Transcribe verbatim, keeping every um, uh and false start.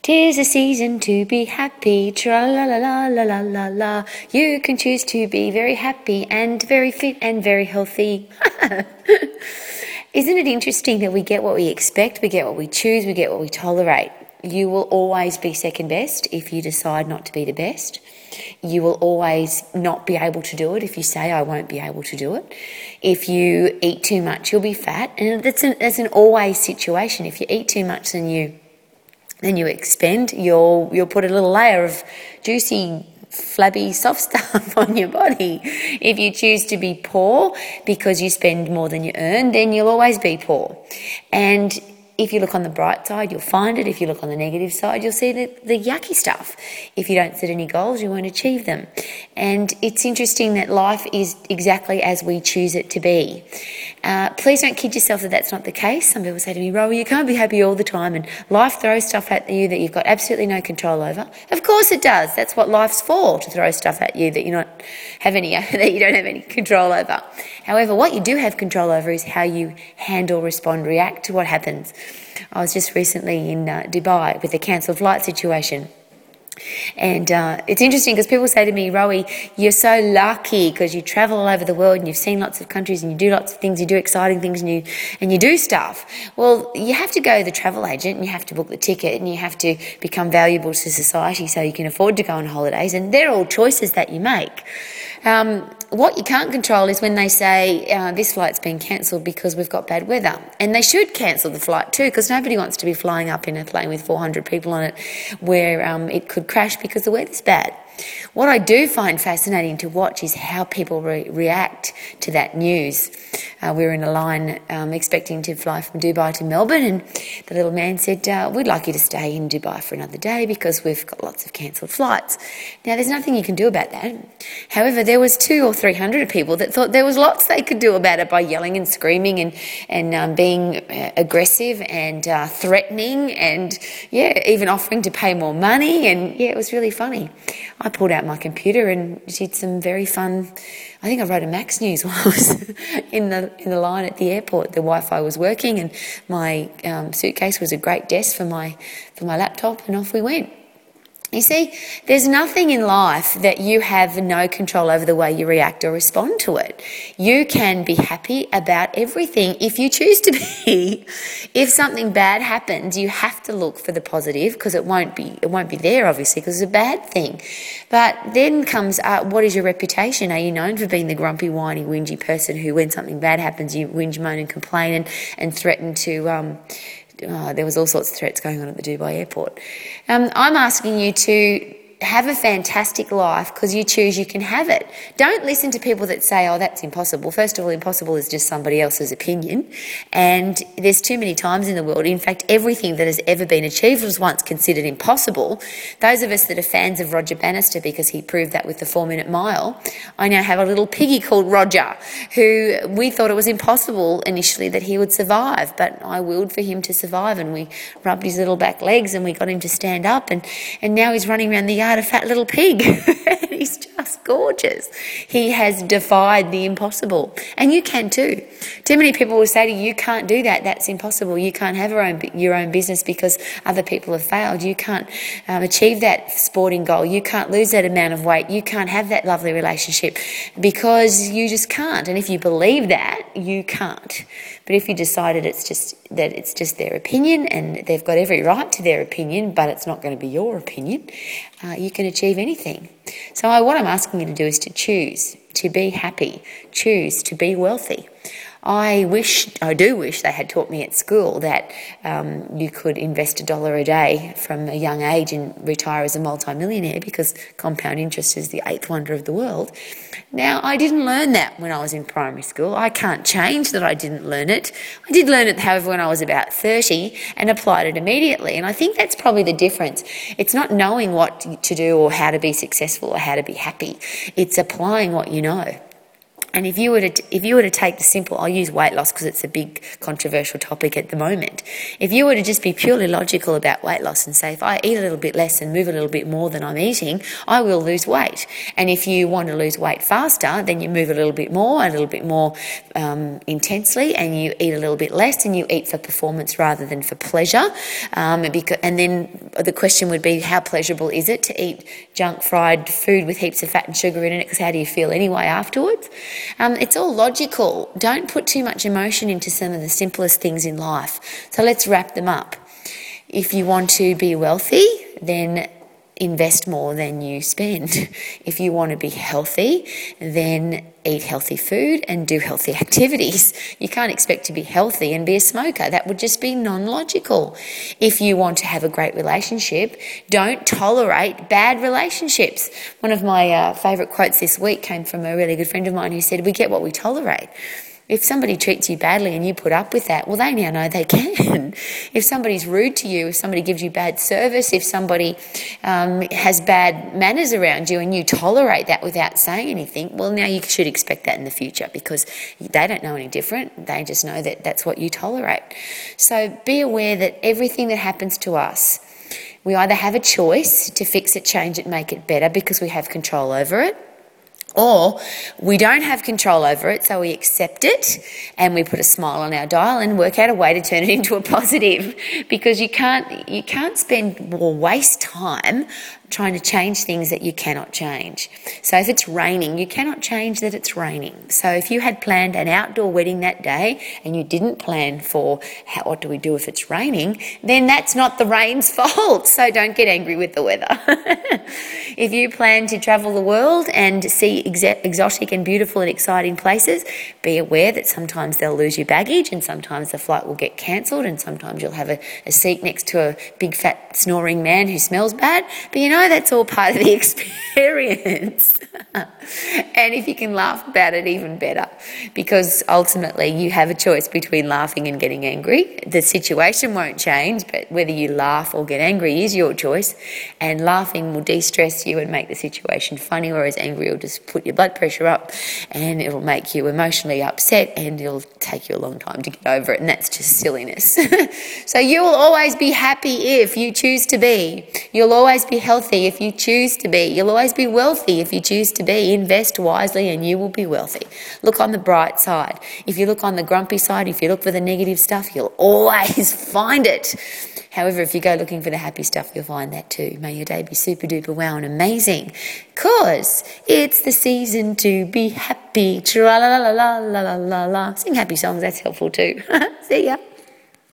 'Tis a season to be happy, tra-la-la-la-la-la-la-la. You can choose to be very happy and very fit and very healthy. Isn't it interesting that we get what we expect, we get what we choose, we get what we tolerate? You will always be second best if you decide not to be the best. You will always not be able to do it if you say, I won't be able to do it. If you eat too much, you'll be fat. And that's an, that's an always situation. If you eat too much, then you then you expend, you'll you'll put a little layer of juicy, flabby, soft stuff on your body. If you choose to be poor because you spend more than you earn, then you'll always be poor. And if you look on the bright side, you'll find it. If you look on the negative side, you'll see the, the yucky stuff. If you don't set any goals, you won't achieve them. And it's interesting that life is exactly as we choose it to be. Uh, please don't kid yourself that that's not the case. Some people say to me, Rowie, you can't be happy all the time and life throws stuff at you that you've got absolutely no control over. Of course it does. That's what life's for, to throw stuff at you that you not have any that you don't have any control over. However, what you do have control over is how you handle, respond, react to what happens. I was just recently in uh, Dubai with a cancelled flight situation. And uh, it's interesting because people say to me, Rowie, you're so lucky because you travel all over the world and you've seen lots of countries and you do lots of things, you do exciting things and you and you do stuff. Well, you have to go to the travel agent and you have to book the ticket and you have to become valuable to society so you can afford to go on holidays, and they're all choices that you make. Um, what you can't control is when they say uh, this flight's been cancelled because we've got bad weather. And they should cancel the flight too, because nobody wants to be flying up in a plane with four hundred people on it where um, it could crash because the weather's bad. What I do find fascinating to watch is how people re- react to that news. Uh, we were in a line um, expecting to fly from Dubai to Melbourne, and the little man said, uh, we'd like you to stay in Dubai for another day because we've got lots of cancelled flights. Now, there's nothing you can do about that. However, there was two or three hundred people that thought there was lots they could do about it by yelling and screaming and, and um, being uh, aggressive and uh, threatening and, yeah, even offering to pay more money. And, yeah, it was really funny. I pulled out my computer and did some very fun, I think I wrote a Max News while I was in the in the line at the airport. The Wi-Fi was working and my um, suitcase was a great desk for my for my laptop, and off we went. You see, there's nothing in life that you have no control over the way you react or respond to it. You can be happy about everything if you choose to be. If something bad happens, you have to look for the positive, because it won't be it won't be there, obviously, because it's a bad thing. But then comes, uh, what is your reputation? Are you known for being the grumpy, whiny, whingy person who, when something bad happens, you whinge, moan and complain and, and threaten to... Um, Oh, there was all sorts of threats going on at the Dubai airport. Um, I'm asking you to have a fantastic life because you choose you can have it. Don't listen to people that say, oh, that's impossible. First of all, impossible is just somebody else's opinion. And there's too many times in the world, in fact, everything that has ever been achieved was once considered impossible. Those of us that are fans of Roger Bannister, because he proved that with the four-minute mile, I now have a little piggy called Roger, who we thought it was impossible initially that he would survive, but I willed for him to survive, and we rubbed his little back legs and we got him to stand up, and, and now he's running around the yard a fat little pig. He's just gorgeous. He has defied the impossible, and you can too. Too many people will say to you, you can't do that, that's impossible. You can't have your own, your own business because other people have failed. You can't um, achieve that sporting goal. You can't lose that amount of weight. You can't have that lovely relationship because you just can't. And if you believe that, you can't. But if you decided it's just that it's just their opinion and they've got every right to their opinion, but it's not going to be your opinion, uh, you can achieve anything. So I, what I'm asking you to do is to choose to be happy, choose to be wealthy. I wish, I do wish they had taught me at school that um, you could invest a dollar a day from a young age and retire as a multimillionaire, because compound interest is the eighth wonder of the world. Now, I didn't learn that when I was in primary school. I can't change that I didn't learn it. I did learn it, however, when I was about thirty and applied it immediately. And I think that's probably the difference. It's not knowing what to do or how to be successful or how to be happy. It's applying what you know. And if you were to if you were to take the simple, I'll use weight loss because it's a big controversial topic at the moment. If you were to just be purely logical about weight loss and say, if I eat a little bit less and move a little bit more than I'm eating, I will lose weight. And if you want to lose weight faster, then you move a little bit more, a little bit more um, intensely, and you eat a little bit less, and you eat for performance rather than for pleasure. Um, because, and then the question would be, how pleasurable is it to eat junk fried food with heaps of fat and sugar in it? Because how do you feel anyway afterwards? Um, it's all logical. Don't put too much emotion into some of the simplest things in life. So let's wrap them up. If you want to be wealthy, then invest more than you spend. If you want to be healthy, then eat healthy food and do healthy activities. You can't expect to be healthy and be a smoker. That would just be non-logical. If you want to have a great relationship, don't tolerate bad relationships. One of my uh, favourite quotes this week came from a really good friend of mine who said, we get what we tolerate. If somebody treats you badly and you put up with that, well, they now know they can. If somebody's rude to you, if somebody gives you bad service, if somebody um, has bad manners around you and you tolerate that without saying anything, well, now you should expect that in the future, because they don't know any different. They just know that that's what you tolerate. So be aware that everything that happens to us, we either have a choice to fix it, change it, make it better because we have control over it, or we don't have control over it, so we accept it and we put a smile on our dial and work out a way to turn it into a positive, because you can't you can't spend or waste time trying to change things that you cannot change. So if it's raining, you cannot change that it's raining. So if you had planned an outdoor wedding that day and you didn't plan for how, what do we do if it's raining, then that's not the rain's fault. So don't get angry with the weather. If you plan to travel the world and see ex- exotic and beautiful and exciting places, be aware that sometimes they'll lose your baggage and sometimes the flight will get cancelled and sometimes you'll have a, a seat next to a big fat snoring man who smells bad. But you know, that's all part of the experience. And if you can laugh about it, even better, because ultimately you have a choice between laughing and getting angry. The situation won't change, but whether you laugh or get angry is your choice, and laughing will de-stress you and make the situation funny, whereas angry will just put your blood pressure up and it'll make you emotionally upset and it'll take you a long time to get over it, and that's just silliness. So you will always be happy if you choose to be. You'll always be healthy if you choose to be. You'll always be wealthy if you choose to be. Invest wisely and you will be wealthy. Look on the bright side. If you look on the grumpy side, if you look for the negative stuff, you'll always find it. However, if you go looking for the happy stuff, you'll find that too. May your day be super duper wow and amazing, because it's the season to be happy. Tra la la la la la la la. Sing happy songs, that's helpful too. See ya.